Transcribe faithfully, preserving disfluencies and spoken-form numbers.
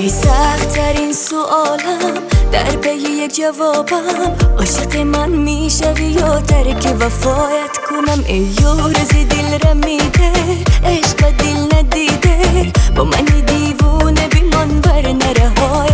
ای سخت ترین سوالم در پی یک جوابم، عاشق من میشوی یا ترک وفایت کنم؟ ای یارز دل رمیده عشق دل ندیده، با من دیوونه بیمان بر نرهایت